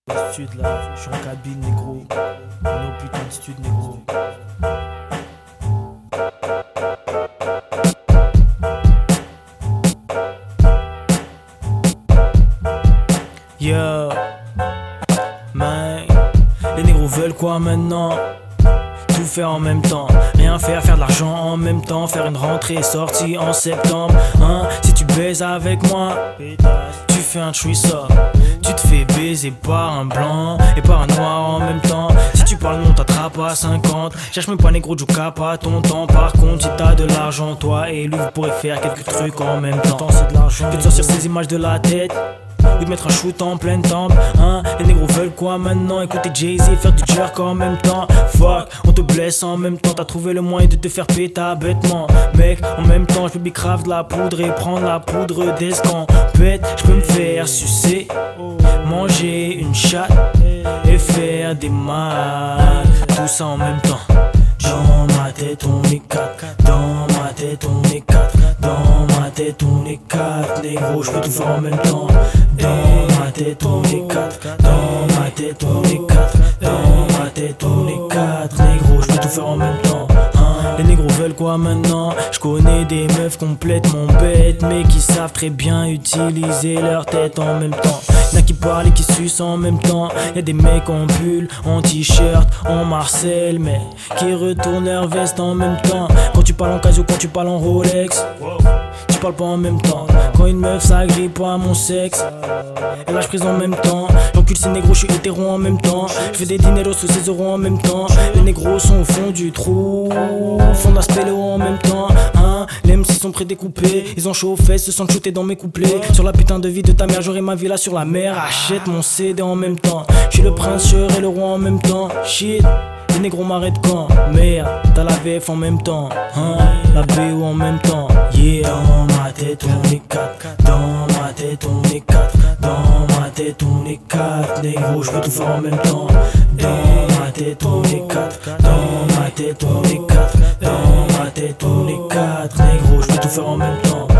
Le stud là, je suis en cabine négro. On est au putain de stud négro. Yo, man, les négros veulent quoi maintenant? Tout faire en même temps, rien faire de l'argent en même temps, faire une rentrée sortie en septembre. Hein, si tu baises avec moi, tu fais un threesome. Tu te fais baiser par un blanc et par un noir en même temps. Si tu parles non, t'attrapes à 50. Cherche même pas négro, Jouka, pas ton temps. Par contre, si t'as de l'argent, toi et lui, vous pourrez faire quelques trucs en même temps. C'est de l'argent. Que de sortir ces images de la tête ou de mettre un shoot en pleine tempe, hein. Les négros veulent quoi maintenant? Écouter Jay-Z et faire du jerk en même temps. Fuck, on te blesse en même temps. T'as trouvé le moyen de te faire péter bêtement. Mec, en même temps, je peux bicrave de la poudre et prendre la poudre d'escampette. Je peux me faire sucer, manger une chatte et faire des mal. Tout ça en même temps. Dans ma tête on est quatre, dans ma tête on est quatre, dans ma tête on est quatre, négro je peux tout faire en même temps. Dans ma tête on est quatre, dans ma tête on est quatre, dans ma tête on est quatre, négro je peux tout faire en même temps. Les négros veulent quoi maintenant? Je connais des meufs complètement bêtes, mais qui savent très bien utiliser leur tête en même temps. Y'en a qui parlent et qui sucent en même temps. Y'a des mecs en pull, en t-shirt, en Marcel, mais qui retournent leur veste en même temps. Quand tu parles en Casio, quand tu parles en Rolex, tu parles pas en même temps. Quand une meuf s'agrippe pas à mon sexe, elle lâche prise en même temps. J'encule ces négros, je suis hétéro en même temps. Je fais des dineros sous ces euros en même temps. Les négros sont au fond du trou, font de la spéléo en même temps, hein. Les MC sont prédécoupés, ils ont chaud aux fesses, se sentent shootés dans mes couplets. Sur la putain de vie de ta mère, j'aurai ma villa sur la mer. Achète mon CD en même temps. J'suis le prince, je serai le roi en même temps. Shit, les négros m'arrêtent quand? Merde, t'as la VF en même temps, hein. La BO en même temps. Yeah, dans ma tête on est quatre, dans ma tête on est quatre, dans ma tête on est quatre, négro je peux tout faire en même temps. Dans ma tête on est quatre, dans ma tête on est quatre, dans ma tête on est quatre, négro je peux tout faire en même temps.